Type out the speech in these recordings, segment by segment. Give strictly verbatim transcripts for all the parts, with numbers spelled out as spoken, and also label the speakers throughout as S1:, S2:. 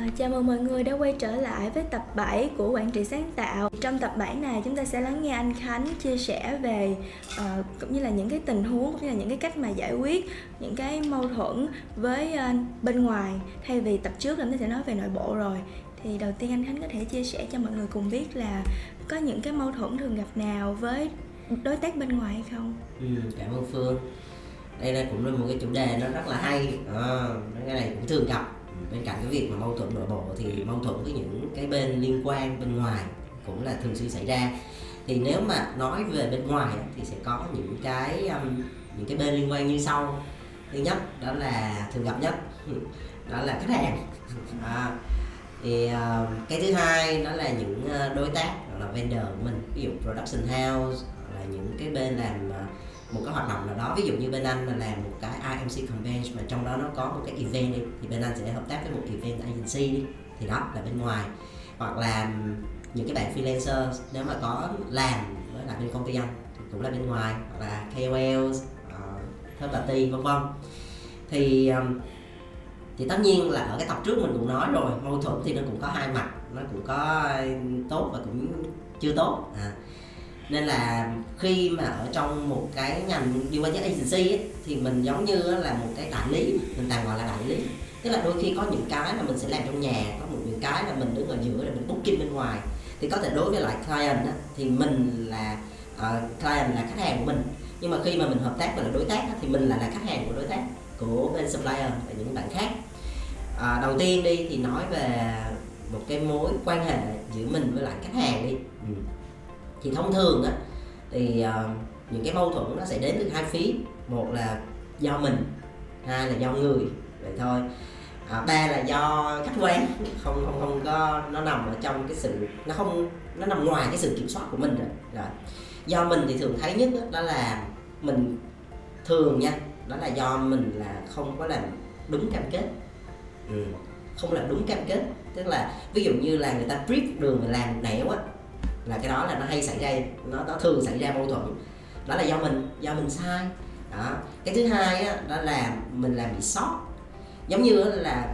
S1: Chào mừng mọi người đã quay trở lại với tập bảy của Quản trị sáng tạo. Trong tập bảy này chúng ta sẽ lắng nghe anh Khánh chia sẻ về uh, cũng như là những cái tình huống cũng như là những cái cách mà giải quyết những cái mâu thuẫn với uh, bên ngoài, thay vì tập trước là chúng ta sẽ nói về nội bộ rồi. Thì đầu tiên anh Khánh có thể chia sẻ cho mọi người cùng biết là có những cái mâu thuẫn thường gặp nào với đối tác bên ngoài hay không?
S2: Ừ, cảm ơn Phương. Đây là cũng là một cái chủ đề nó rất là hay. À, cái này cũng thường gặp. Bên cạnh cái việc mà mâu thuẫn nội bộ thì mâu thuẫn với những cái bên liên quan bên ngoài cũng là thường xuyên xảy ra. Thì nếu mà nói về bên ngoài thì sẽ có những cái um, những cái bên liên quan như sau. Thứ nhất đó là thường gặp nhất đó là khách hàng. À, thì uh, cái thứ hai đó là những đối tác hoặc là vendor của mình, ví dụ production house hoặc là những cái bên làm uh, một cái hoạt động nào đó, ví dụ như bên anh là làm một cái I M C convention mà trong đó nó có một cái event đi, thì bên anh sẽ hợp tác với một event agency đi, thì đó là bên ngoài. Hoặc là những cái bạn freelancer nếu mà có làm với lại bên công ty anh thì cũng là bên ngoài, hoặc là K O L, uh, third party vân vân. Thì um, thì tất nhiên là ở cái tập trước mình cũng nói rồi, mâu thuẫn thì nó cũng có hai mặt, nó cũng có tốt và cũng chưa tốt. À, nên là khi mà ở trong một cái ngành liên quan đến agency ấy, thì mình giống như là một cái đại lý, mình tạm gọi là đại lý. Tức là đôi khi có những cái là mình sẽ làm trong nhà, có một những cái là mình đứng ở giữa để mình booking bên ngoài. Thì có thể đối với lại client á, thì mình là uh, client là khách hàng của mình, nhưng mà khi mà mình hợp tác với là đối tác á, thì mình lại là khách hàng của đối tác, của bên supplier và những bạn khác. Uh, đầu tiên đi thì nói về một cái mối quan hệ giữa mình với lại khách hàng đi. Ừ. Thì thông thường á thì uh, những cái mâu thuẫn nó sẽ đến từ hai phía, một là do mình, hai là do người, vậy thôi. À, ba là do khách quan, không không không có, nó nằm ở trong cái sự, nó không, nó nằm ngoài cái sự kiểm soát của mình rồi. Rồi. Do mình thì thường thấy nhất đó, đó là mình thường nha, đó là do mình là không có làm đúng cam kết. Ừ. Không làm đúng cam kết, tức là ví dụ như là người ta brief đường mà làm nẻo á, là cái đó là nó hay xảy ra, nó, nó thường xảy ra mâu thuẫn. Đó là do mình, do mình sai. Đó. Cái thứ hai á, đó là mình làm bị sót. Giống như là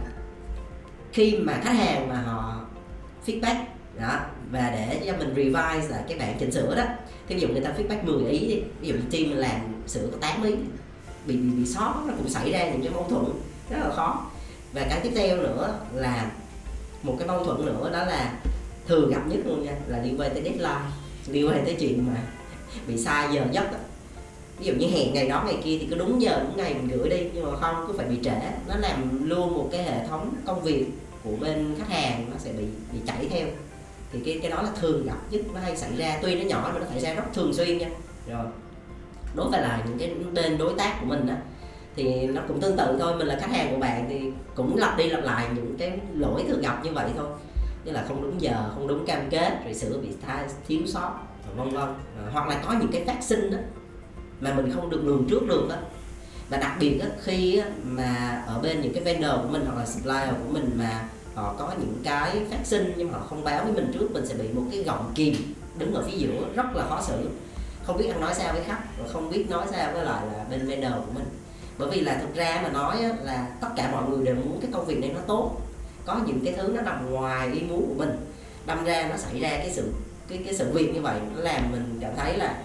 S2: khi mà khách hàng mà họ feedback đó, và để cho mình revise lại cái bản chỉnh sửa đó, thì ví dụ người ta feedback mười ý đi, ví dụ như team mình làm sửa có tám ý, bị, bị, bị sót, nó cũng xảy ra những cái mâu thuẫn rất là khó. Và cái tiếp theo nữa là một cái mâu thuẫn nữa, đó là thường gặp nhất luôn nha, là liên quan tới deadline, liên quan tới chuyện mà bị sai giờ giấc. Ví dụ như hẹn ngày đó ngày kia thì cứ đúng giờ đúng ngày mình gửi đi, nhưng mà không, cứ phải bị trễ. Nó làm luôn một cái hệ thống công việc của bên khách hàng nó sẽ bị bị chảy theo. Thì cái cái đó là thường gặp nhất, nó hay xảy ra, tuy nó nhỏ mà nó xảy ra rất thường xuyên nha. Rồi đối với là những cái bên đối tác của mình á, thì nó cũng tương tự thôi, mình là khách hàng của bạn thì cũng lặp đi lặp lại những cái lỗi thường gặp như vậy thôi, như là không đúng giờ, không đúng cam kết, rồi sửa bị thay, thiếu sót, vân vân. À, hoặc là có những cái phát sinh đó mà mình không được lường trước được đó. Và đặc biệt đó, khi á, mà ở bên những cái vendor của mình hoặc là supplier của mình mà họ có những cái phát sinh nhưng mà họ không báo với mình trước, mình sẽ bị một cái gọng kìm đứng ở phía giữa, rất là khó xử, không biết ăn nói sao với khách, và không biết nói sao với lại là bên vendor của mình. Bởi vì là thực ra mà nói á, là tất cả mọi người đều muốn cái công việc này nó tốt, có những cái thứ nó nằm ngoài ý muốn của mình, đâm ra nó xảy ra cái sự cái cái sự việc như vậy, nó làm mình cảm thấy là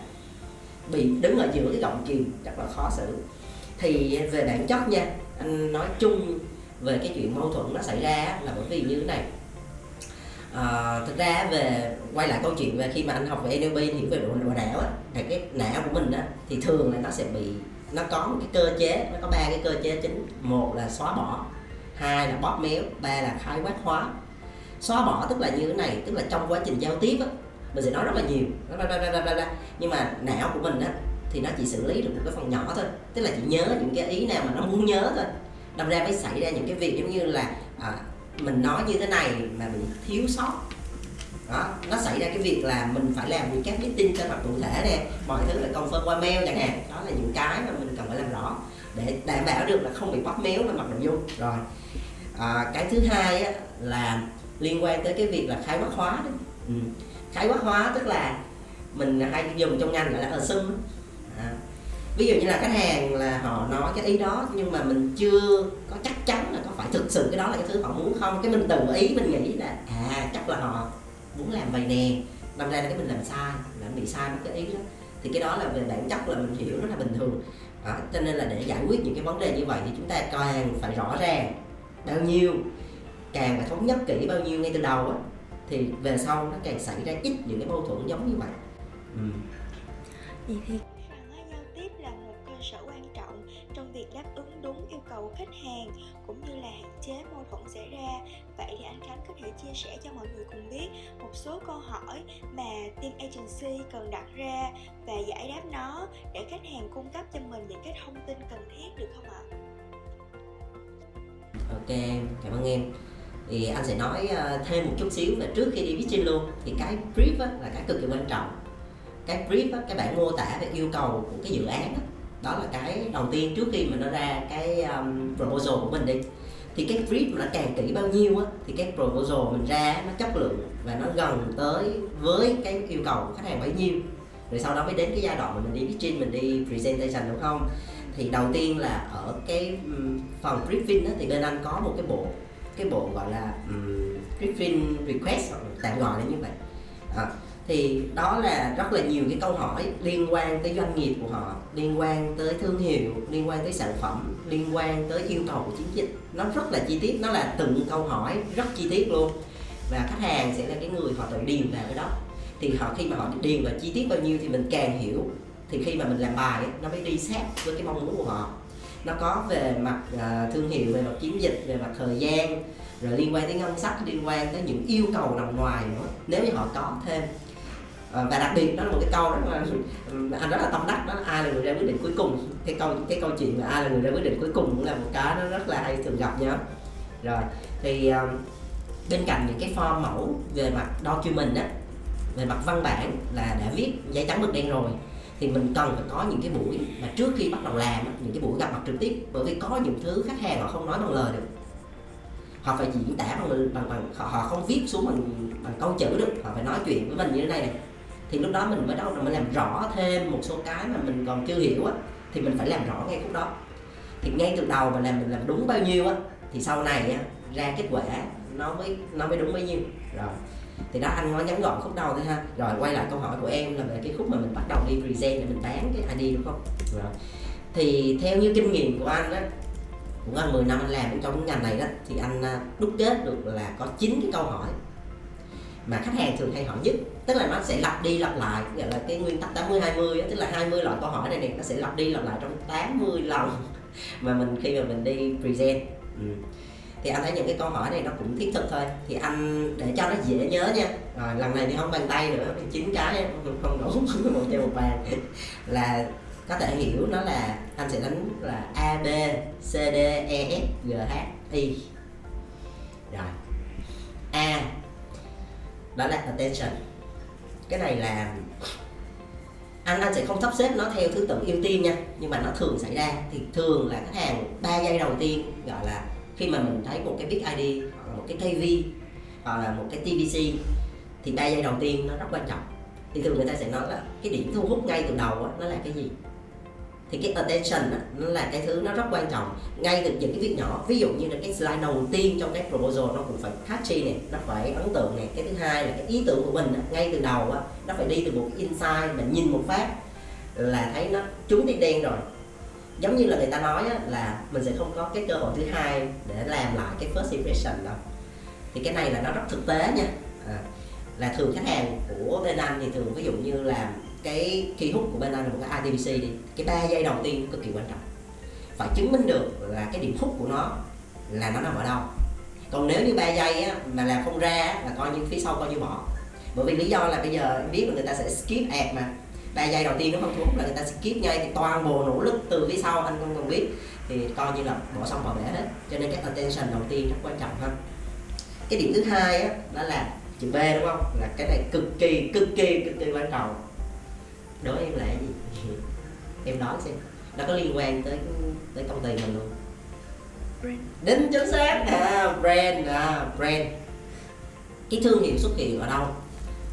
S2: bị đứng ở giữa cái gọng kìm, rất là khó xử. Thì về bản chất nha, anh nói chung về cái chuyện mâu thuẫn nó xảy ra là bởi vì như thế này. À, thực ra về quay lại câu chuyện về khi mà anh học về N L P thì về độ, độ não á, thì cái não của mình á thì thường là nó sẽ bị, nó có một cái cơ chế, nó có ba cái cơ chế chính. Một là xóa bỏ, hai là bóp méo, ba là khái quát hóa. Xóa bỏ tức là như thế này, tức là trong quá trình giao tiếp á, mình sẽ nói rất là nhiều, nhưng mà não của mình á thì nó chỉ xử lý được một cái phần nhỏ thôi, tức là chỉ nhớ những cái ý nào mà nó muốn nhớ thôi. Đâm ra mới xảy ra những cái việc giống như là à, mình nói như thế này mà bị thiếu sót. Đó, nó xảy ra cái việc là mình phải làm những các meeting cho mặt cụ thể nè, mọi thứ là confirm qua mail chẳng hạn. Đó là những cái mà mình cần phải làm rõ để đảm bảo được là không bị bóp méo về mặt nội dung. Rồi à, cái thứ hai á, là liên quan tới cái việc là khái quát hóa đấy. Ừ. Khái quát hóa tức là mình hay dùng trong ngành gọi là assume. À, ví dụ như là khách hàng là họ nói cái ý đó nhưng mà mình chưa có chắc chắn là có phải thực sự cái đó là cái thứ họ muốn không, cái mình tự ý mình nghĩ là à chắc là họ muốn làm vậy nè, đâm ra là cái mình làm sai, làm bị sai mất cái ý đó. Thì cái đó là về bản chất là mình hiểu nó là bình thường đó. Cho nên là để giải quyết những cái vấn đề như vậy thì chúng ta càng phải rõ ràng bao nhiêu, càng phải thống nhất kỹ bao nhiêu ngay từ đầu á, thì về sau nó càng xảy ra ít những cái mâu thuẫn giống như vậy. ừ.
S1: Vậy thì giao tiếp là một cơ sở quan trọng trong việc đáp ứng đúng yêu cầu của khách hàng cũng như là hạn chế mâu thuẫn xảy ra. Vậy thì anh Khánh có thể chia sẻ cho mọi người cùng biết một số câu hỏi mà team agency cần đặt ra và giải đáp nó để khách hàng cung cấp cho mình những cái thông tin cần thiết, được không ạ?
S2: Ok, cảm ơn em. Thì anh sẽ nói thêm một chút xíu về trước khi đi pitching luôn. Thì cái brief á, là cái cực kỳ quan trọng. Cái brief á, cái bản mô tả về yêu cầu của cái dự án á, đó là cái đầu tiên trước khi mà nó ra cái um, proposal của mình đi. Thì cái brief mà nó càng kỹ bao nhiêu á, thì cái proposal mình ra nó chất lượng và nó gần tới với cái yêu cầu của khách hàng bấy nhiêu. Rồi sau đó mới đến cái giai đoạn mà mình đi pitching, mình đi presentation, đúng không? Thì đầu tiên là ở cái um, phần briefing á, thì bên anh có một cái bộ cái bộ gọi là um, briefing request, tạm gọi là như vậy. À, thì đó là rất là nhiều cái câu hỏi liên quan tới doanh nghiệp của họ, liên quan tới thương hiệu, liên quan tới sản phẩm, liên quan tới yêu cầu của chiến dịch. Nó rất là chi tiết, nó là từng câu hỏi rất chi tiết luôn. Và khách hàng sẽ là cái người họ tự điền vào cái đó. Thì họ khi mà họ điền vào chi tiết bao nhiêu thì mình càng hiểu. Thì khi mà mình làm bài ấy, nó mới đi sát với cái mong muốn của họ. Nó có về mặt uh, thương hiệu, về mặt chiến dịch, về mặt thời gian, rồi liên quan tới ngân sách, liên quan tới những yêu cầu nằm ngoài nữa nếu như họ có thêm. À, và đặc biệt đó là một cái câu đó mà anh rất là tâm đắc, đó là ai là người ra quyết định cuối cùng. Cái câu cái câu chuyện mà ai là người ra quyết định cuối cùng cũng là một cái nó rất là hay thường gặp nhá. Rồi thì um, bên cạnh những cái form mẫu về mặt document á, về mặt văn bản là đã viết giấy trắng mực đen rồi, thì mình cần phải có những cái buổi mà trước khi bắt đầu làm á, những cái buổi gặp mặt trực tiếp. Bởi vì có những thứ khách hàng họ không nói bằng lời được, họ phải diễn tả bằng, bằng, bằng họ, họ không viết xuống bằng, bằng câu chữ được, họ phải nói chuyện với mình như thế này này. Thì lúc đó mình mới đâu mới làm rõ thêm một số cái mà mình còn chưa hiểu á, thì mình phải làm rõ ngay khúc đó. Thì ngay từ đầu mà làm mình làm đúng bao nhiêu á, thì sau này á, ra kết quả nó mới nó mới đúng bấy nhiêu. Rồi thì đó, anh nói ngắn gọn khúc đầu thôi ha. Rồi quay lại câu hỏi của em là về cái khúc mà mình bắt đầu đi present để mình bán cái i đê, đúng không? Rồi thì theo như kinh nghiệm của anh á, cũng gần mười năm anh làm trong ngành này đó, thì anh đúc kết được là có chín cái câu hỏi mà khách hàng thường hay hỏi nhất. Tức là nó sẽ lặp đi lặp lại, gọi là cái nguyên tắc tám mươi hai mươi, tức là hai mươi loại câu hỏi này này nó sẽ lặp đi lặp lại trong tám mươi lần mà mình khi mà mình đi present. ừ. Thì anh thấy những cái câu hỏi này nó cũng thiết thực thôi. Thì anh để cho nó dễ nhớ nha. Rồi lần này thì không bàn tay nữa, chín cái không đủ một trên một bàn là có thể hiểu nó là anh sẽ đánh là A, B, C, D, E, F, G, H, I. Rồi A đó là attention. Cái này là anh anh sẽ không sắp xếp nó theo thứ tự ưu tiên nha, nhưng mà nó thường xảy ra. Thì thường là khách hàng ba giây đầu tiên, gọi là khi mà mình thấy một cái big i đê hoặc là một cái ca vê hoặc là một cái tê vê xê, thì ba giây đầu tiên nó rất quan trọng. Thì thường người ta sẽ nói là cái điểm thu hút ngay từ đầu đó, nó là cái gì. Thì cái attention đó, nó là cái thứ nó rất quan trọng ngay từ những cái việc nhỏ. Ví dụ như là cái slide đầu tiên trong cái proposal nó cũng phải catchy này, nó phải ấn tượng này. Cái thứ hai là cái ý tưởng của mình đó, ngay từ đầu đó, nó phải đi từ một cái insight mà nhìn một phát là thấy nó trúng tim đen rồi. Giống như là người ta nói á, là mình sẽ không có cái cơ hội thứ hai để làm lại cái first impression đâu. Thì cái này là nó rất thực tế nha. À, là thường khách hàng của bên anh thì thường ví dụ như là cái key hook của bên anh là một cái i tê vê xê đi, cái ba giây đầu tiên cực kỳ quan trọng, phải chứng minh được là cái điểm hút của nó là nó nằm ở đâu. Còn nếu như ba giây á, mà làm không ra là coi như phía sau coi như bỏ. Bởi vì lý do là bây giờ em biết là người ta sẽ skip ad mà ba giây đầu tiên nó không thu hút là người ta skip ngay, thì toàn bộ nỗ lực từ phía sau anh không cần biết thì coi như là bỏ xong bỏ bể hết. Cho nên cái attention đầu tiên rất quan trọng ha. Cái điểm thứ hai á, đó là chữ B, đúng không? Là cái này cực kỳ cực kỳ cực kỳ quan trọng. Đố em là cái gì? Em nói xem. Nó có liên quan tới tới công ty mình luôn.
S1: Brand.
S2: Đính chính xác. À, brand, à, brand. Cái thương hiệu xuất hiện ở đâu?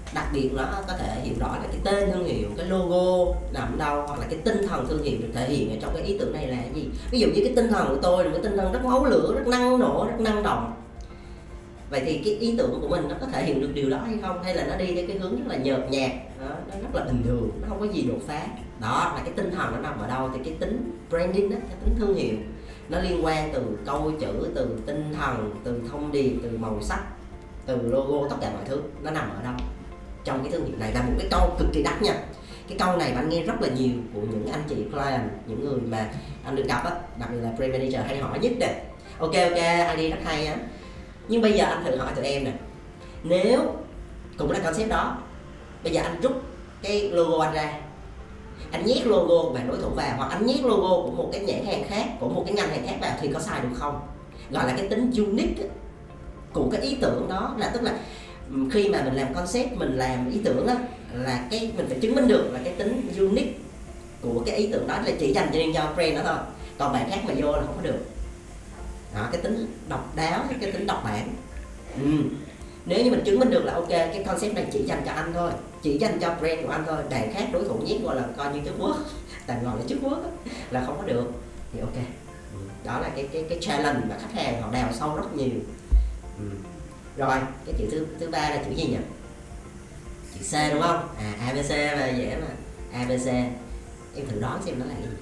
S2: đặc biệt nó có thể hiểu rõ là cái tên thương hiệu, cái logo nằm ở đâu, hoặc là cái tinh thần thương hiệu được thể hiện ở trong cái ý tưởng này là cái gì. Ví dụ như cái tinh thần của tôi là một cái tinh thần rất máu lửa, rất năng nổ, rất năng động. Vậy thì cái ý tưởng của mình nó có thể hiện được điều đó hay không, hay là nó đi theo cái hướng rất là nhợt nhạt, đó, nó rất là bình thường, nó không có gì đột phá. Đó là cái tinh thần nó nằm ở đâu. Thì cái tính branding đó, cái tính thương hiệu nó liên quan từ câu chữ, từ tinh thần, từ thông điệp, từ màu sắc, từ logo, tất cả mọi thứ nó nằm ở đâu trong cái thương hiệu này. Là một cái câu cực kỳ đắt nha. Cái câu này bạn nghe rất là nhiều của những anh chị client, những người mà anh được gặp á, đặc biệt là brand manager hay hỏi nhất nè. Ok ok, i đê rất hay á. Nhưng bây giờ anh thử hỏi tụi em nè, nếu cũng là concept đó, bây giờ anh rút cái logo anh ra, anh nhét logo của bạn đối thủ vào, hoặc anh nhét logo của một cái nhãn hàng khác, của một cái ngành hàng khác vào, thì có sai được không? Gọi là cái tính unique của cái ý tưởng đó. Là tức là khi mà mình làm concept, mình làm ý tưởng á, là cái mình phải chứng minh được là cái tính unique của cái ý tưởng đó là chỉ dành cho riêng cho brand đó thôi, còn bạn khác mà vô là không có được. Đó, cái tính độc đáo, cái tính độc bản. ừ. Nếu như mình chứng minh được là ok, cái concept này chỉ dành cho anh thôi, chỉ dành cho brand của anh thôi, bạn khác đối thủ nhét gọi là coi như chức quốc, tại gọi là chức quốc là không có được, thì ok. ừ. Đó là cái cái cái challenge mà khách hàng họ đào sâu rất nhiều. ừ. Rồi cái chữ thứ thứ ba là chữ gì nhỉ? Chữ C đúng không? À a bê xê là dễ mà. a bê xê em thử đoán xem nó là cái gì.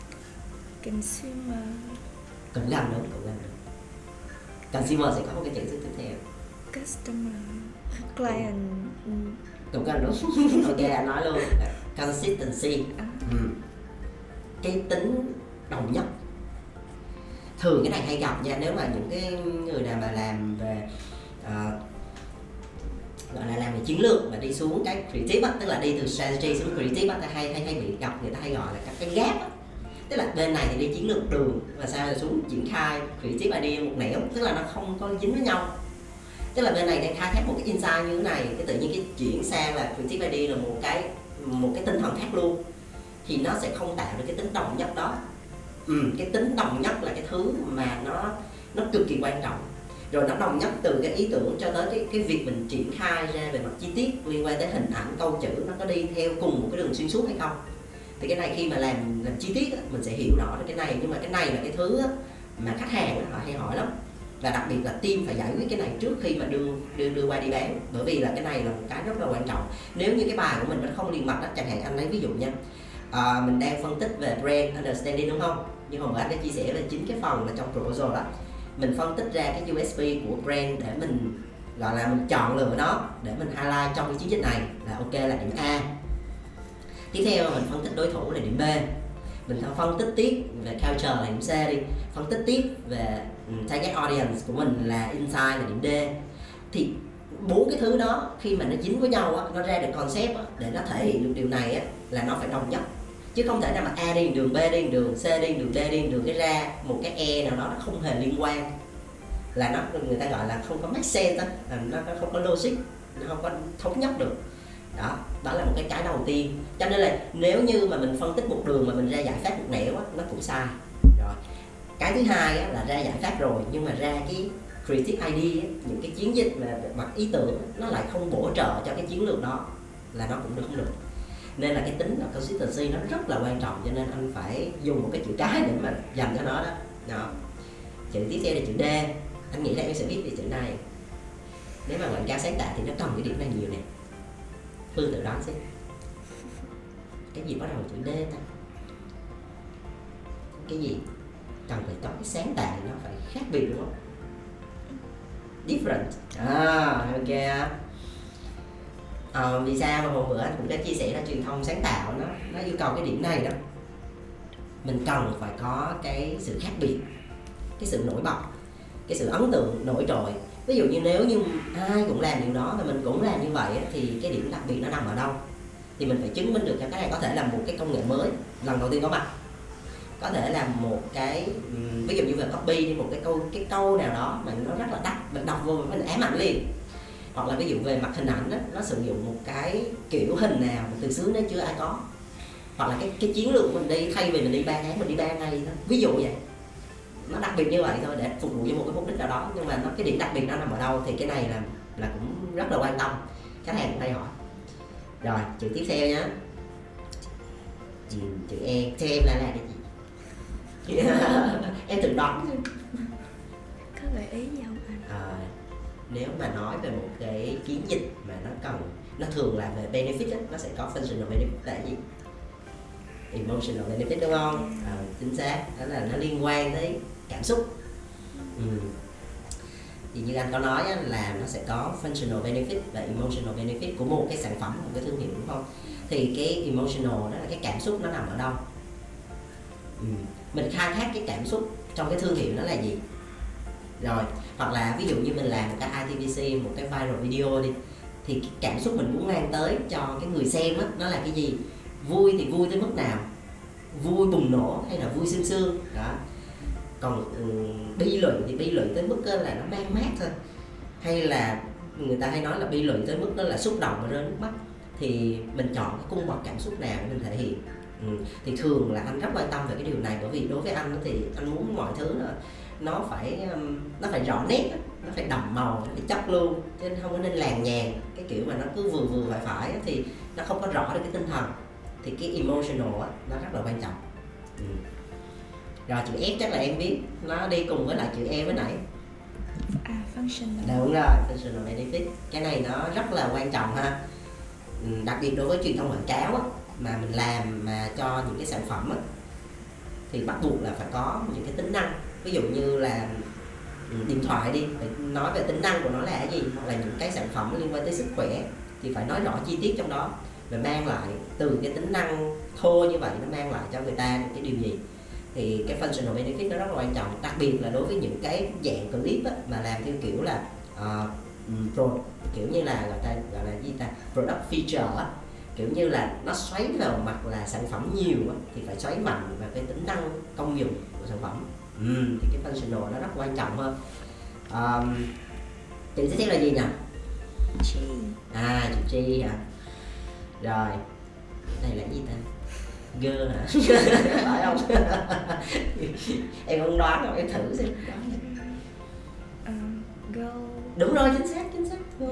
S1: Consumer.
S2: Cũng gần đúng, cũng gần đúng. Consumer sẽ có một cái chữ thứ tiếp theo.
S1: Customer. Client. ừ.
S2: Cũng gần đúng. Ok anh nói luôn. Consistency.
S1: À.
S2: ừ. Cái tính đồng nhất. Thường cái này hay gặp nha, nếu mà những cái người nào mà làm về uh, gọi là làm về chiến lược mà đi xuống cái creative á, tức là đi từ strategy xuống creative á, hay hay hay bị gặp, người ta hay gọi là các cái gap á. Tức là bên này thì đi chiến lược đường và sao là xuống triển khai creative idea một nẻo, tức là nó không có dính với nhau. Tức là bên này đang khai thác một cái insight như thế này, cái tự nhiên cái chuyển sang là creative idea là một cái một cái tinh thần khác luôn, thì nó sẽ không tạo được cái tính đồng nhất đó. ừ, cái tính đồng nhất là cái thứ mà nó nó cực kỳ quan trọng. Rồi nó đồng nhất từ cái ý tưởng cho tới cái, cái việc mình triển khai ra về mặt chi tiết liên quan tới hình ảnh, câu chữ, nó có đi theo cùng một cái đường xuyên suốt hay không. Thì cái này khi mà làm làm chi tiết á, mình sẽ hiểu rõ được cái này. Nhưng mà cái này là cái thứ á, mà khách hàng á, họ hay hỏi lắm. Và đặc biệt là team phải giải quyết cái này trước khi mà đưa đưa đưa qua đi bán, bởi vì là cái này là một cái rất là quan trọng. Nếu như cái bài của mình nó không liền mạch đó, chẳng hạn anh lấy ví dụ nha, à, mình đang phân tích về brand understanding đúng không? Nhưng hôm bữa anh đã chia sẻ về chính cái phần là trong proposal đó, mình phân tích ra cái u ét pê của brand để mình gọi là mình chọn lựa nó để mình highlight trong cái chiến dịch này là ok, là điểm A. Tiếp theo mình phân tích đối thủ là điểm B, mình phân tích tiếp về culture là điểm C đi, phân tích tiếp về target audience của mình là insight là điểm D. Thì bốn cái thứ đó khi mà nó dính với nhau á, nó ra được concept á, để nó thể hiện được điều này á, là nó phải đồng nhất, chứ không thể nào mà A đi đường, B đi đường, C đi đường, D đi đường, cái ra một cái E nào đó nó không hề liên quan, là nó người ta gọi là không có make sense đó, nó, nó không có logic, nó không có thống nhất được. Đó, đó là một cái cái đầu tiên. Cho nên là nếu như mà mình phân tích một đường mà mình ra giải pháp một nẻo á, nó cũng sai. Rồi cái thứ hai á, là ra giải pháp rồi nhưng mà ra cái creative idea á, những cái chiến dịch mà mặt ý tưởng nó lại không bổ trợ cho cái chiến lược đó, là nó cũng được không được. Nên là cái tính là consistency nó rất là quan trọng, cho nên anh phải dùng một cái chữ cái để mà dành cho nó đó. Đó. Chữ tiếp theo là chữ D. Anh nghĩ là em sẽ biết về chữ này. Nếu mà quảng cáo sáng tạo thì nó cần cái điểm này nhiều nè. Phương tự đoán xem. Cái gì bắt đầu chữ D ta? Cái gì? Cần phải có cái sáng tạo thì nó phải khác biệt đúng không? Different. À, ok. À, vì sao mà hôm bữa anh cũng đã chia sẻ là truyền thông sáng tạo nó nó yêu cầu cái điểm này đó, mình cần phải có cái sự khác biệt, cái sự nổi bật, cái sự ấn tượng nổi trội. Ví dụ như nếu như ai cũng làm điều đó và mình cũng làm như vậy thì cái điểm đặc biệt nó nằm ở đâu? Thì mình phải chứng minh được cho cái này có thể là một cái công nghệ mới lần đầu tiên có mặt, có thể là một cái ví dụ như về copy đi, một cái câu cái câu nào đó mà nó rất là đắt, mình đọc vô mình ám ảnh liền. Hoặc là ví dụ về mặt hình ảnh đó, nó sử dụng một cái kiểu hình nào mà từ xưa đến chưa ai có. Hoặc là cái cái chiến lược của mình đi, thay vì mình đi ba tháng mình đi ba ngày đó, ví dụ vậy. Nó đặc biệt như vậy thôi để phục vụ cho một cái mục đích nào đó, nhưng mà nó cái điểm đặc biệt nó nằm ở đâu thì cái này là là cũng rất là quan tâm, khách hàng cũng hay hỏi. Rồi chữ tiếp theo nhá. Chữ, chữ E. Theo em là là cái gì? Em tự đoán xem.
S1: Có gợi ý gì không anh?
S2: À, nếu mà nói về một cái chiến dịch mà nó cần, nó thường là về benefit đó, nó sẽ có functional benefit là cái gì? Emotional benefit đúng không? À, chính xác, đó là nó liên quan tới cảm xúc. Ừ. Thì như anh có nói á, là nó sẽ có functional benefit và emotional benefit của một cái sản phẩm, một cái thương hiệu đúng không? Thì cái emotional đó là cái cảm xúc nó nằm ở đâu? Ừ. Mình khai thác cái cảm xúc trong cái thương hiệu đó là gì? Rồi, hoặc là ví dụ như mình làm một cái i tê vê xê, một cái viral video đi, thì cái cảm xúc mình muốn mang tới cho cái người xem á, nó là cái gì? Vui thì vui tới mức nào? Vui bùng nổ hay là vui sương sương? Đó. Còn um, bi luận thì bi luận tới mức là nó mang mát thôi, hay là người ta hay nói là bi luận tới mức đó là xúc động và rơi nước mắt. Thì mình chọn cái cung bậc cảm xúc nào để mình thể hiện. Ừ. Thì thường là anh rất quan tâm về cái điều này, bởi vì đối với anh thì anh muốn mọi thứ là nó phải nó phải rõ nét, nó phải đậm màu, nó phải chất luôn, chứ không có nên làng nhàng. Cái kiểu mà nó cứ vừa vừa phải phải thì nó không có rõ được cái tinh thần. Thì cái emotional á, nó rất là quan trọng. Ừ. Rồi chữ F chắc là em biết, nó đi cùng với lại chữ E với nãy.
S1: À, functional.
S2: Đúng rồi, functional benefit. Cái này nó rất là quan trọng ha. Ừ, đặc biệt đối với truyền thông quảng cáo á, mà mình làm mà cho những cái sản phẩm á, thì bắt buộc là phải có những cái tính năng. Ví dụ như là điện thoại đi, phải nói về tính năng của nó là cái gì, hoặc là những cái sản phẩm liên quan tới sức khỏe thì phải nói rõ chi tiết trong đó, và mang lại từ cái tính năng thô như vậy nó mang lại cho người ta những cái điều gì. Thì cái functional benefit nó rất là quan trọng, đặc biệt là đối với những cái dạng clip á, mà làm theo kiểu là uh, pro, kiểu như là gọi ta gọi là gì ta product feature á, kiểu như là nó xoáy vào mặt là sản phẩm nhiều á, thì phải xoáy mạnh vào cái tính năng công dụng của sản phẩm. Ừ, thì cái functional nó rất quan trọng hơn. Um, chữ tiếp theo là gì nhỉ?
S1: G.
S2: À, chữ G hả? Rồi, đây là gì ta? G hả? Phải không? Em không đoán đâu, em thử xem.
S1: Uh, go.
S2: Đúng rồi, chính xác, chính xác. Go.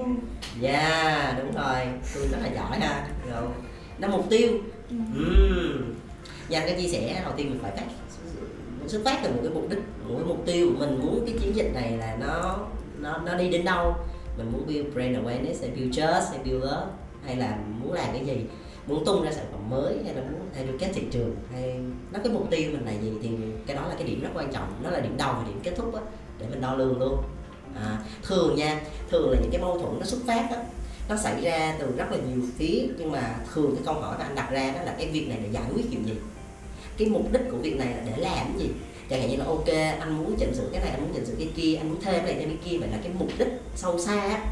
S2: Yeah, đúng rồi, tôi rất là giỏi ha. Go. Nó mục tiêu. Ừ. Uhm. Nhân cái chia sẻ đầu tiên mình phải phát xuất phát từ một cái mục đích, một cái mục tiêu của mình muốn cái chiến dịch này là nó nó nó đi đến đâu. Mình muốn build brand awareness hay build trust hay build love, hay là muốn làm cái gì, muốn tung ra sản phẩm mới, hay là muốn thay đổi kết thị trường, hay nó cái mục tiêu mình là gì, thì cái đó là cái điểm rất quan trọng, nó là điểm đầu và điểm kết thúc á, để mình đo lường luôn. À, thường nha, thường là những cái mâu thuẫn nó xuất phát á, nó xảy ra từ rất là nhiều phía, nhưng mà thường cái câu hỏi mà anh đặt ra đó là cái việc này để giải quyết chuyện gì, cái mục đích của việc này là để làm cái gì. Chẳng hạn như là ok, anh muốn chỉnh sửa cái này, anh muốn chỉnh sửa cái kia, anh muốn thêm cái này thêm cái kia, vậy là cái mục đích sâu xa á,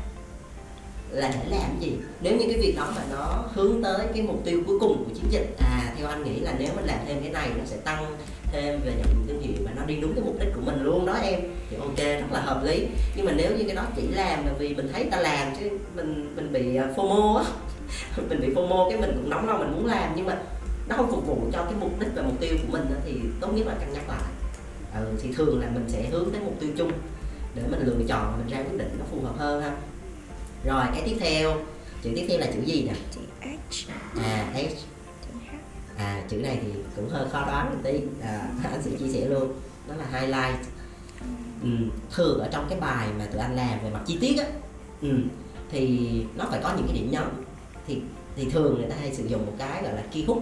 S2: là để làm cái gì. Nếu như cái việc đó mà nó hướng tới cái mục tiêu cuối cùng của chiến dịch, à theo anh nghĩ là nếu mình làm thêm cái này nó sẽ tăng thêm về nhận thương hiệu và nó đi đúng cái mục đích của mình luôn đó em, thì ok, rất là hợp lý. Nhưng mà nếu như cái đó chỉ làm là vì mình thấy ta làm, chứ mình mình bị FOMO á mình bị FOMO cái mình cũng nóng lòng mình muốn làm, nhưng mà nó không phục vụ cho cái mục đích và mục tiêu của mình đó, thì tốt nhất là cân nhắc lại. Ừ, thì thường là mình sẽ hướng tới mục tiêu chung để mình lựa chọn, mình ra quyết định nó phù hợp hơn ha. Rồi cái tiếp theo, chữ tiếp theo là chữ gì nè?
S1: Chữ H.
S2: À, H.
S1: Chữ H.
S2: À, chữ này thì cũng hơi khó đoán một tí, à, anh sẽ chia sẻ luôn, đó là highlight. Ừ, thường ở trong cái bài mà tụi anh làm về mặt chi tiết á, ừ, thì nó phải có những cái điểm nhấn. Thì thì thường người ta hay sử dụng một cái gọi là key hook,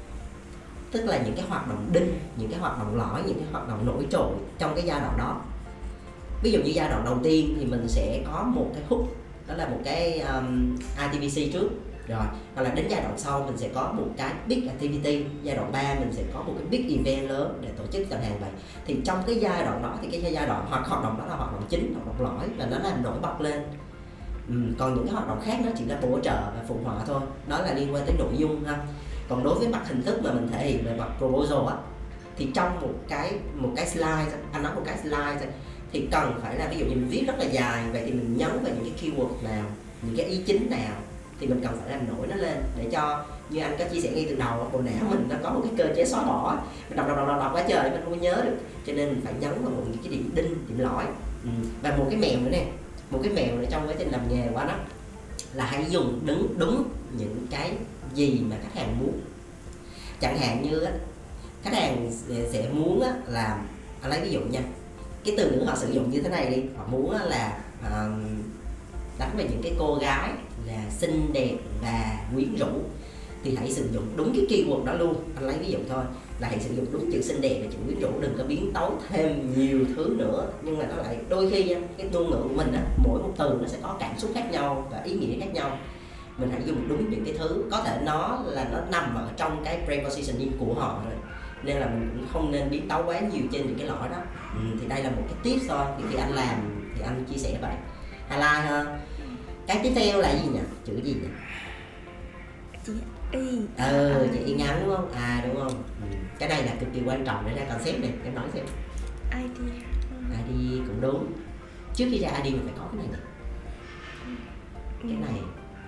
S2: tức là những cái hoạt động đinh, những cái hoạt động lõi, những cái hoạt động nổi trội trong cái giai đoạn đó. Ví dụ như giai đoạn đầu tiên thì mình sẽ có một cái hook, đó là một cái um, i tê vê xê trước, rồi hoặc là đến giai đoạn sau mình sẽ có một cái big activity, giai đoạn ba mình sẽ có một cái big event lớn để tổ chức chẳng hạn vậy. Thì trong cái giai đoạn đó thì cái giai đoạn hoặc hoạt động đó là hoạt động chính, hoạt động lõi, và nó làm nổi bật lên. Ừ, còn những cái hoạt động khác nó chỉ là bổ trợ và phụ họa thôi, đó là liên quan tới nội dung ha. Còn đối với mặt hình thức mà mình thể hiện về mặt proposal á, thì trong một cái một cái slide, anh nói một cái slide thôi, thì cần phải là ví dụ như mình viết rất là dài, vậy thì mình nhấn vào những cái keyword nào, những cái ý chính nào, thì mình cần phải làm nổi nó lên, để cho như anh có chia sẻ ngay từ đầu, bộ não mình nó có một cái cơ chế xóa bỏ, mình đọc đọc đọc đọc, đọc quá trời mình không có nhớ được, cho nên mình phải nhấn vào một những cái điểm đinh, điểm lõi. Ừ. Và một cái mèo nữa nè, một cái mèo này trong quá trình làm nghề của anh á, là hãy dùng đúng đúng những cái gì mà khách hàng muốn. Chẳng hạn như á, khách hàng sẽ muốn á, là anh lấy ví dụ nha, cái từ ngữ họ sử dụng như thế này đi, họ muốn á, là uh, đánh về những cái cô gái là xinh đẹp và quyến rũ, thì hãy sử dụng đúng cái keyword đó luôn. Anh lấy ví dụ thôi, là hãy sử dụng đúng chữ xinh đẹp và chữ quyến rũ, đừng có biến tấu thêm nhiều thứ nữa. Nhưng mà nó lại đôi khi cái ngôn ngữ của mình á, mỗi một từ nó sẽ có cảm xúc khác nhau và ý nghĩa khác nhau. Mình hãy dùng đúng những cái thứ, có thể nó là nó nằm ở trong cái prepositioning của họ rồi, nên là mình cũng không nên biến tấu quá nhiều trên những cái lõi đó. Ừ, thì đây là một cái tips thôi, thì khi anh làm thì anh chia sẻ vậy. Highlight ha. Cái tiếp theo là gì nhỉ? Chữ gì nhỉ?
S1: Chữ Y.
S2: Ừ, chữ Y ngắn đúng không? À đúng không? Ừ. Cái này là cực kỳ quan trọng để ra concept này, em nói xem.
S1: i đê.
S2: i đê cũng đúng. Trước khi ra i đê mình phải có cái này nè. Cái này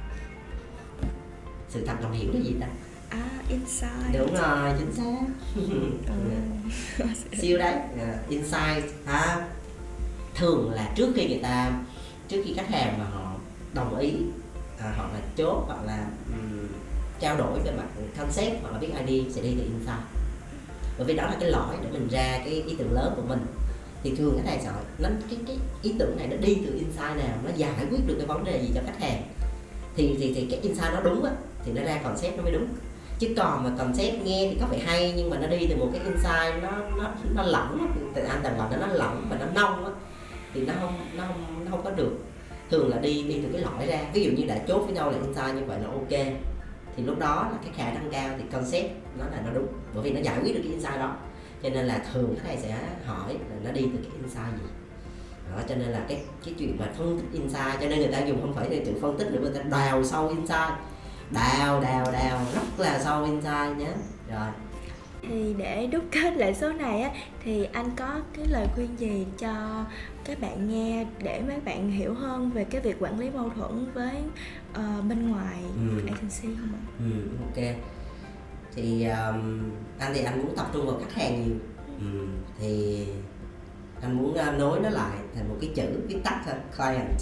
S2: sự thật lòng hiểu là gì ta?
S1: À, insight.
S2: Đúng rồi, chính xác.
S1: Ừ.
S2: Siêu đấy. uh, Insight ha. Thường là trước khi người ta, trước khi khách hàng mà họ đồng ý, à, hoặc là chốt, hoặc là um, trao đổi về mặt concept hoặc là viết i đê sẽ đi từ insight, bởi vì đó là cái lõi để mình ra cái ý tưởng lớn của mình. Thì thường khách hàng sợ nó cái cái ý tưởng này nó đi từ insight nào, nó giải quyết được cái vấn đề gì cho khách hàng, thì thì thì cái insight nó đúng á, thì nó ra concept nó mới đúng. Chứ còn mà concept nghe thì có vẻ hay nhưng mà nó đi từ một cái insight nó nó nó lỏng, từ anh tầm gọi nó lỏng và nó nông á, thì nó không nó không nó không có được. Thường là đi đi từ cái lõi ra. Ví dụ như đã chốt với nhau là insight như vậy là ok, thì lúc đó là cái khả năng cao thì concept nó là nó đúng, bởi vì nó giải quyết được cái insight đó. Cho nên là thường khách hàng sẽ hỏi là nó đi từ cái insight gì đó. Cho nên là cái cái chuyện mà phân tích insight, cho nên người ta dùng không phải là từ phân tích nữa, người ta đào sâu insight, đào đào đào rất là sâu insight nhé. Rồi
S1: thì để đúc kết lại số này á, thì anh có cái lời khuyên gì cho các bạn nghe để mấy bạn hiểu hơn về cái việc quản lý mâu thuẫn với uh, bên ngoài
S2: ừ.
S1: agency không ạ?
S2: Ừ, ok. Thì um, anh thì anh muốn tập trung vào khách hàng nhiều. ừ. Thì anh muốn uh, nối nó lại thành một cái chữ viết tắt thôi, client.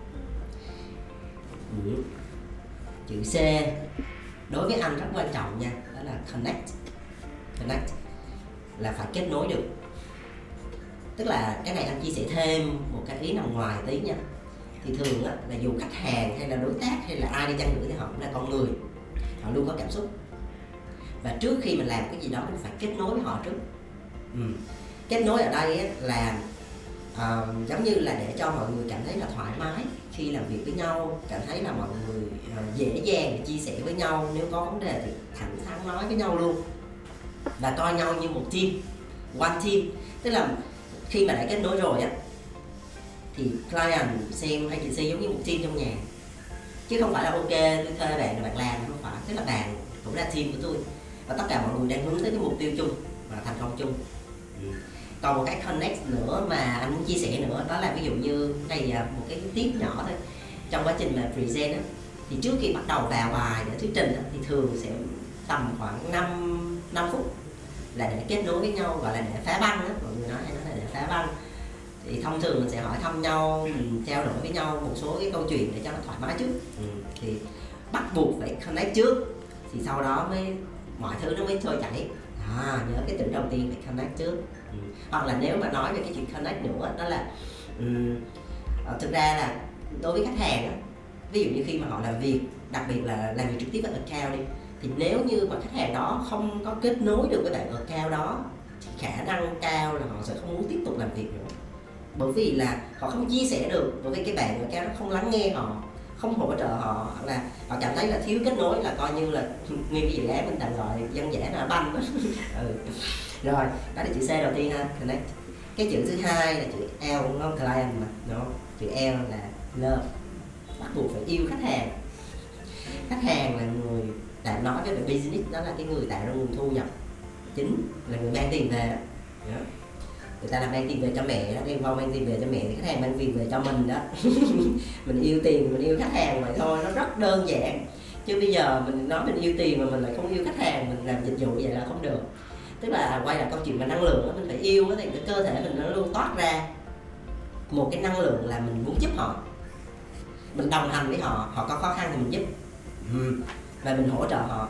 S2: ừ. Chữ C đối với anh rất quan trọng nha, đó là connect. Connect là phải kết nối được. Tức là cái này anh chia sẻ thêm một cái ý nằm ngoài tí nha. Thì thường á, là dù khách hàng hay là đối tác hay là ai đi chăng nữa thì họ cũng là con người, họ luôn có cảm xúc. Và trước khi mình làm cái gì đó mình phải kết nối với họ trước. ừ. Kết nối ở đây á, là uh, giống như là để cho mọi người cảm thấy là thoải mái khi làm việc với nhau, cảm thấy là mọi người uh, dễ dàng để chia sẻ với nhau, nếu có vấn đề thì thẳng thắn nói với nhau luôn, và coi nhau như một team, one team. Tức là khi mà đã kết nối rồi á, thì client xem agency giống như một team trong nhà, chứ không phải là ok tôi thuê bạn là bạn làm, không phải. Tức là bạn cũng là team của tôi, và tất cả mọi người đang hướng tới cái mục tiêu chung và thành công chung. ừ. Còn một cái connect nữa mà anh muốn chia sẻ nữa, đó là ví dụ như đây là một cái tip nhỏ thôi. Trong quá trình mà present á, thì trước khi bắt đầu vào bài để thuyết trình á, thì thường sẽ tầm khoảng năm phút là để kết nối với nhau, gọi là để phá băng á, mọi người nói hay nói là để phá băng. Thì thông thường mình sẽ hỏi thăm nhau, mình trao đổi với nhau một số cái câu chuyện để cho nó thoải mái trước. ừ. Thì bắt buộc phải connect trước, thì sau đó mới mọi thứ nó mới trôi chảy. À, nhớ cái từ đầu tiên phải connect trước. ừ. Hoặc là nếu mà nói về cái chuyện connect nữa, đó là um, thực ra là đối với khách hàng á, ví dụ như khi mà họ làm việc, đặc biệt là làm việc trực tiếp với account đi, thì nếu như mà khách hàng đó không có kết nối được với bạn account đó, thì khả năng cao là họ sẽ không muốn tiếp tục làm việc nữa, bởi vì là họ không chia sẻ được, bởi vì cái bạn account đó không lắng nghe họ, không hỗ trợ họ, hoặc là họ cảm thấy là thiếu kết nối, là coi như là nguyên cái dự án mình tạm gọi dân dã là banh đó. ừ. Rồi đó là chữ C đầu tiên ha, connect. Cái chữ thứ hai là chữ L, đúng không? Client mà, đúng không? Chữ L là love, bắt buộc phải yêu khách hàng. Khách hàng là người, tạm nói về business, đó là cái người tạo ra nguồn thu nhập chính, là người mang tiền về đó. Người ta là mang tiền về cho mẹ đó, đem vào mang tiền về cho mẹ, thì khách hàng mang tiền về cho mình đó. Mình yêu tiền, mình yêu khách hàng vậy thôi, nó rất đơn giản. Chứ bây giờ mình nói mình yêu tiền mà mình lại không yêu khách hàng, mình làm dịch vụ vậy là không được. Tức là quay lại câu chuyện mà năng lượng đó, mình phải yêu thì cái cơ thể mình nó luôn toát ra một cái năng lượng là mình muốn giúp họ. mình đồng hành với họ, họ có khó khăn thì mình giúp, ừ. và mình hỗ trợ họ.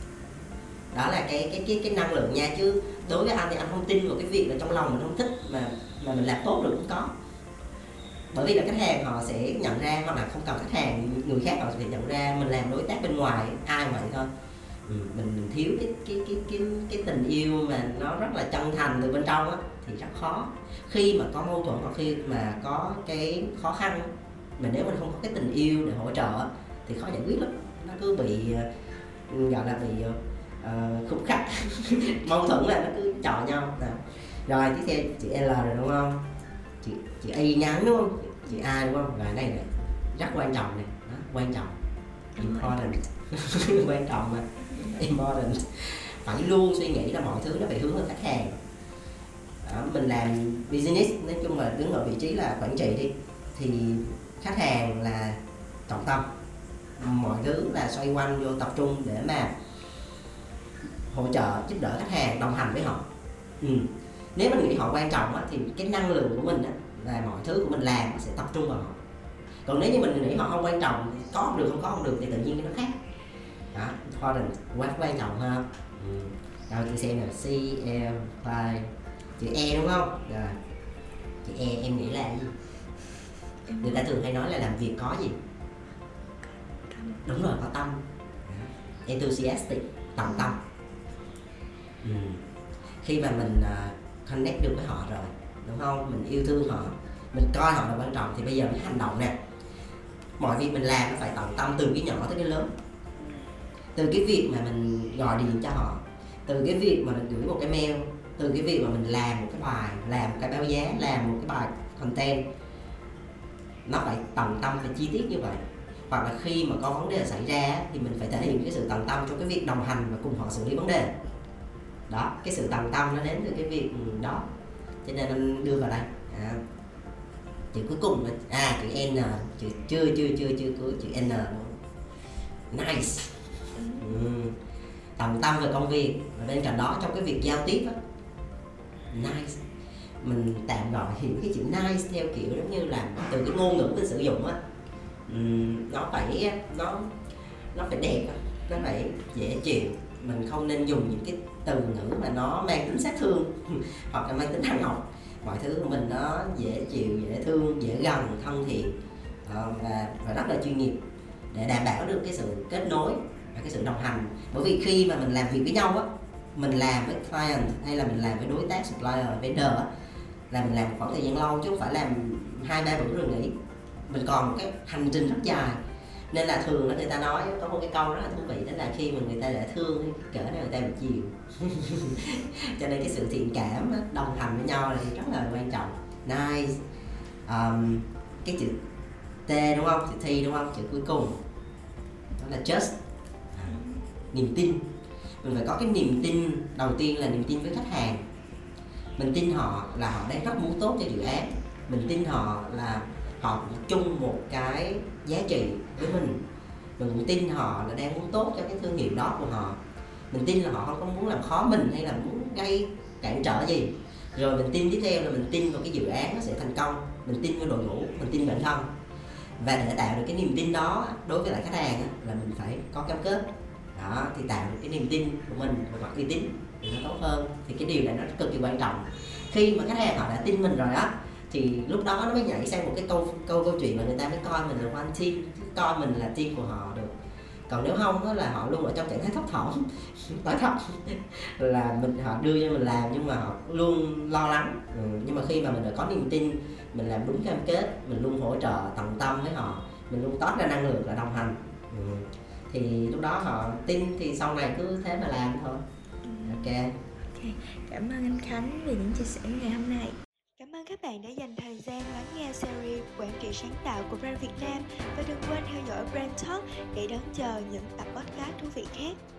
S2: Đó là cái cái cái cái năng lượng nha. Chứ đối với anh thì anh không tin vào cái việc là trong lòng mình không thích mà mà mình làm tốt được, cũng có. Bởi vì là khách hàng họ sẽ nhận ra, hoặc là không cần khách hàng, người khác họ sẽ nhận ra mình làm đối tác bên ngoài ai vậy thôi. Ừ, mình, mình thiếu cái cái cái cái cái tình yêu mà nó rất là chân thành từ bên trong á thì rất khó. Khi mà có mâu thuẫn hoặc khi mà có cái khó khăn, mà nếu mình không có cái tình yêu để hỗ trợ thì khó giải quyết lắm. Nó cứ bị gọi là bị uh, khúc khắc mâu thuẫn là nó cứ chọi nhau. Đó. Rồi tiếp theo chị L rồi đúng không? Chị chị Y nhắn đúng không? Chị A đúng không? Rồi đây này rất quan trọng này, đó, quan trọng, important, quan trọng mà, important. Phải luôn suy nghĩ là mọi thứ nó phải hướng vào khách hàng. Đó, mình làm business nói chung là đứng ở vị trí là quản trị đi, thì khách hàng là trọng tâm, mọi thứ là xoay quanh vô tập trung để mà hỗ trợ giúp đỡ khách hàng, đồng hành với họ. Ừ. Nếu mình nghĩ họ quan trọng á, thì cái năng lượng của mình á, là mọi thứ của mình làm sẽ tập trung vào họ. Còn nếu như mình nghĩ họ không quan trọng, có không được, không có không được thì tự nhiên cái nó khác. Đó, important, quá quan trọng ha. Ừ. Rồi chị xem nè, C, E, Y, chữ E đúng không? Rồi. Chữ E em nghĩ là gì? Người ta thường hay nói là làm việc có gì? Đúng rồi, có tâm. Enthusiastic, tận tâm. Ừ. Khi mà mình uh, connect được với họ rồi, đúng không? Mình yêu thương họ, mình coi họ là quan trọng thì bây giờ mới hành động nè. Mọi việc mình làm nó phải tận tâm, từ cái nhỏ tới cái lớn. Từ cái việc mà mình gọi điện cho họ, từ cái việc mà mình gửi một cái mail, từ cái việc mà mình làm một cái bài, làm một cái báo giá, làm một cái bài content, nó phải tận tâm, phải chi tiết như vậy. Hoặc là khi mà có vấn đề xảy ra thì mình phải thể hiện cái sự tận tâm trong cái việc đồng hành và cùng họ xử lý vấn đề. Đó, cái sự tận tâm nó đến từ cái việc đó, cho nên anh đưa vào đây. À, chữ cuối cùng là à chữ N, chữ chưa chưa chưa chưa cuối chữ N. Nice. Ừ. Tận tâm về công việc, và bên cạnh đó trong cái việc giao tiếp á, nice, mình tạm gọi hiểu cái chữ nice theo kiểu giống như là từ cái ngôn ngữ mình sử dụng á, uhm, nó phải nó nó phải đẹp, nó phải dễ chịu. Mình không nên dùng những cái từ ngữ mà nó mang tính sát thương hoặc là mang tính hàng học. Mọi thứ của mình nó dễ chịu, dễ thương, dễ gần, thân thiện và, và rất là chuyên nghiệp để đảm bảo được cái sự kết nối và cái sự đồng hành. Bởi vì khi mà mình làm việc với nhau á, mình làm với client hay là mình làm với đối tác supplier, vendor á, là mình làm một khoảng thời gian lâu chứ không phải làm hai ba bữa rồi nghỉ. Mình còn một cái hành trình rất dài. Nên là thường là người ta nói có một cái câu rất là thú vị, đó là khi mà người ta đã thương cỡ nào người ta bị chiều. Cho nên cái sự thiện cảm đồng hành với nhau thì rất là quan trọng. Nice. Um, cái chữ T đúng không? Chữ T đúng không? Chữ cuối cùng đó là just, à, niềm tin. Mình phải có cái niềm tin. Đầu tiên là niềm tin với khách hàng. Mình tin họ là họ đang rất muốn tốt cho dự án. Mình tin họ là họ cũng chung một cái giá trị với mình. Mình cũng tin họ là đang muốn tốt cho cái thương hiệu đó của họ. Mình tin là họ không có muốn làm khó mình hay là muốn gây cản trở gì. Rồi mình tin tiếp theo là mình tin vào cái dự án nó sẽ thành công. Mình tin vào đội ngũ, mình tin bản thân. Và để tạo được cái niềm tin đó đối với lại khách hàng là mình phải có cam kết. Đó, thì tạo được cái niềm tin của mình và mặt uy tín thì nó tốt hơn. Thì cái điều này nó cực kỳ quan trọng. Khi mà khách hàng họ đã tin mình rồi á, thì lúc đó nó mới nhảy sang một cái câu câu câu chuyện là người ta mới coi mình là one team, coi mình là team của họ được. Còn nếu không đó là họ luôn ở trong trạng thái thấp thỏm, nói thật là mình họ đưa cho mình làm nhưng mà họ luôn lo lắng. Ừ, nhưng mà khi mà mình đã có niềm tin, mình làm đúng cam kết, mình luôn hỗ trợ tận tâm với họ, mình luôn toát ra năng lượng là đồng hành, ừ, thì lúc đó họ tin thì sau này cứ thế mà làm thôi. Ok.
S1: Okay. Cảm ơn anh Khánh vì những chia sẻ ngày hôm nay. Cảm ơn các bạn đã dành thời gian lắng nghe series Quản trị sáng tạo của Brand Việt Nam, và đừng quên theo dõi Brand Talk để đón chờ những tập podcast thú vị khác.